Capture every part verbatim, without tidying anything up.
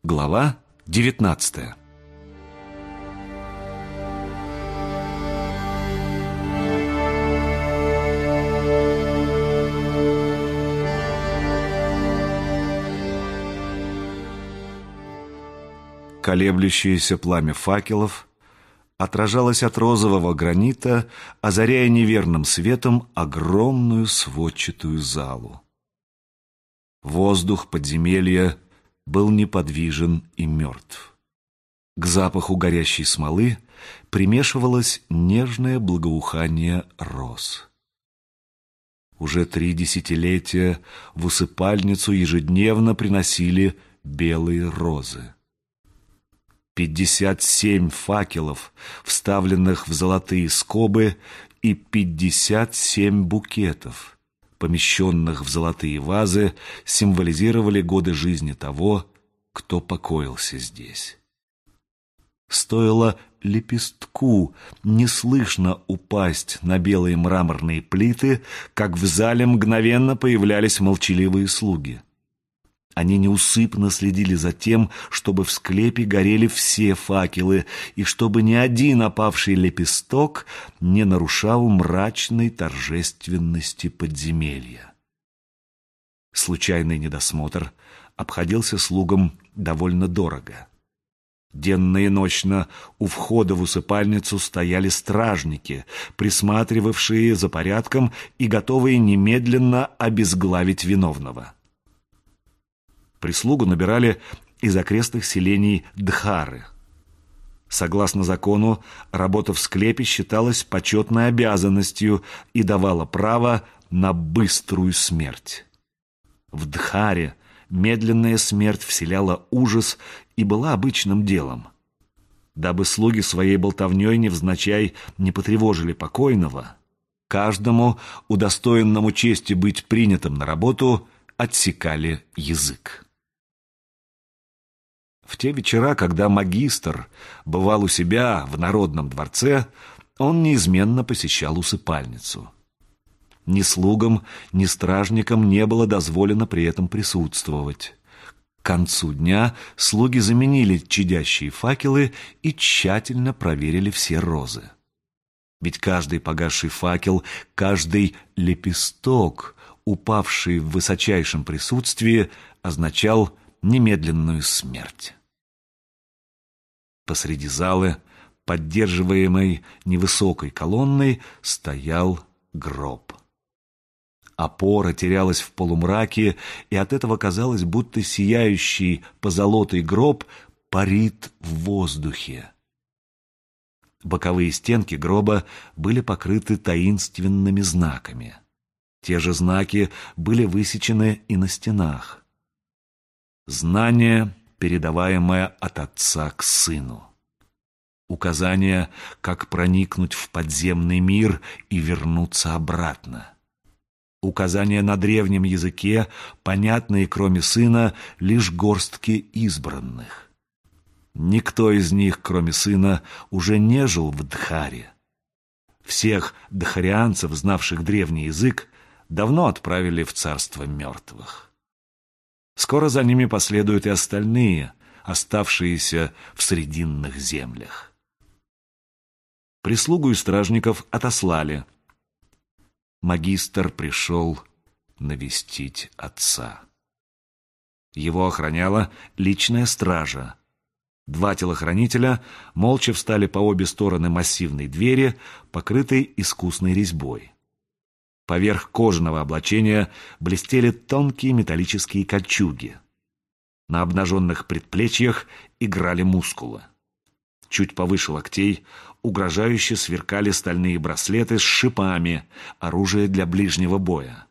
Глава девятнадцатая. Колеблющееся пламя факелов отражалось от розового гранита, озаряя неверным светом огромную сводчатую залу. Воздух подземелья был неподвижен и мертв. К запаху горящей смолы примешивалось нежное благоухание роз. Уже три десятилетия в усыпальницу ежедневно приносили белые розы. Пятьдесят семь факелов, вставленных в золотые скобы, и пятьдесят семь букетов, помещенных в золотые вазы, символизировали годы жизни того, кто покоился здесь. Стоило лепестку неслышно упасть на белые мраморные плиты, как в зале мгновенно появлялись молчаливые слуги. Они неусыпно следили за тем, чтобы в склепе горели все факелы, и чтобы ни один опавший лепесток не нарушал мрачной торжественности подземелья. Случайный недосмотр обходился слугам довольно дорого. Денно и ночно у входа в усыпальницу стояли стражники, присматривавшие за порядком и готовые немедленно обезглавить виновного. Прислугу набирали из окрестных селений Дхары. Согласно закону, работа в склепе считалась почетной обязанностью и давала право на быструю смерть. В Дхаре медленная смерть вселяла ужас и была обычным делом. Дабы слуги своей болтовней невзначай не потревожили покойного, каждому, удостоенному чести быть принятым на работу, отсекали язык. В те вечера, когда магистр бывал у себя в Народном дворце, он неизменно посещал усыпальницу. Ни слугам, ни стражникам не было дозволено при этом присутствовать. К концу дня слуги заменили чадящие факелы и тщательно проверили все розы. Ведь каждый погасший факел, каждый лепесток, упавший в высочайшем присутствии, означал немедленную смерть. Посреди залы, поддерживаемой невысокой колонной, стоял гроб. Опора терялась в полумраке, и от этого казалось, будто сияющий позолотый гроб парит в воздухе. Боковые стенки гроба были покрыты таинственными знаками. Те же знаки были высечены и на стенах. Знание, передаваемое от отца к сыну. Указание, как проникнуть в подземный мир и вернуться обратно. Указания на древнем языке, понятные, кроме сына, лишь горстке избранных. Никто из них, кроме сына, уже не жил в Дхаре. Всех дхарианцев, знавших древний язык, давно отправили в царство мертвых. Скоро за ними последуют и остальные, оставшиеся в срединных землях. Прислугу и стражников отослали. Магистр пришел навестить отца. Его охраняла личная стража. Два телохранителя молча встали по обе стороны массивной двери, покрытой искусной резьбой. Поверх кожаного облачения блестели тонкие металлические кольчуги. На обнаженных предплечьях играли мускулы. Чуть повыше локтей угрожающе сверкали стальные браслеты с шипами, оружие для ближнего боя.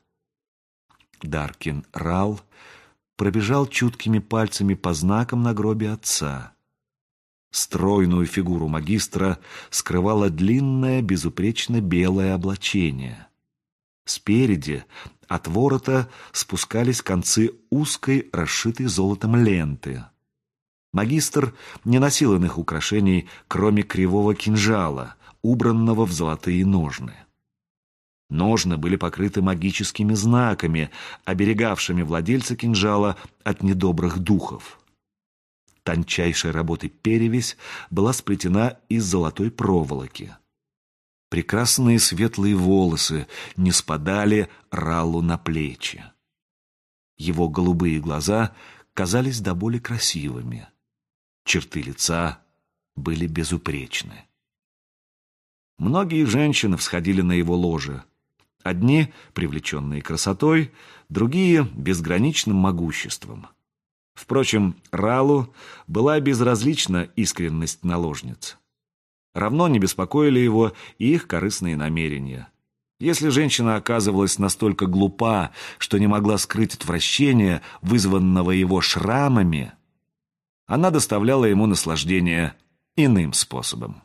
Даркин Рал пробежал чуткими пальцами по знакам на гробе отца. Стройную фигуру магистра скрывало длинное, безупречно белое облачение. Спереди от ворота спускались концы узкой, расшитой золотом ленты. Магистр не носил иных украшений, кроме кривого кинжала, убранного в золотые ножны. Ножны были покрыты магическими знаками, оберегавшими владельца кинжала от недобрых духов. тончайшей работы перевязь была сплетена из золотой проволоки. Прекрасные светлые волосы не спадали Раллу на плечи. Его голубые глаза казались до боли красивыми. Черты лица были безупречны. Многие женщины всходили на его ложе. Одни, привлеченные красотой, другие — безграничным могуществом. Впрочем, Раллу была безразлична искренность наложниц. Равно не беспокоили его и их корыстные намерения. Если женщина оказывалась настолько глупа, что не могла скрыть отвращение, вызванного его шрамами, она доставляла ему наслаждение иным способом.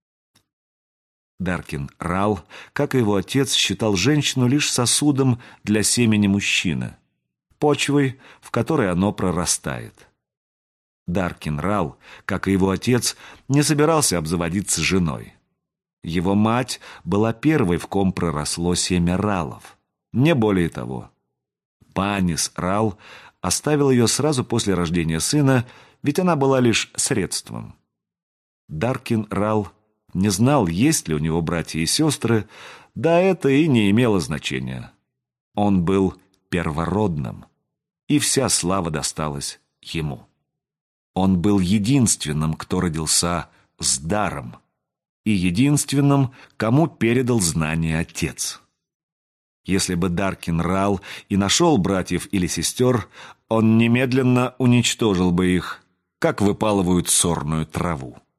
Даркин Ралл, как и его отец, считал женщину лишь сосудом для семени мужчины, почвой, в которой оно прорастает. Даркин Ралл, как и его отец, не собирался обзаводиться женой. Его мать была первой, в ком проросло семя Раллов. Не более того. Панис Ралл оставил ее сразу после рождения сына, ведь она была лишь средством. Даркин Ралл не знал, есть ли у него братья и сестры, да это и не имело значения. Он был первородным, и вся слава досталась ему. Он был единственным, кто родился с даром, и единственным, кому передал знания отец. Если бы Даркин Ралл и нашел братьев или сестер, он немедленно уничтожил бы их, как выпалывают сорную траву.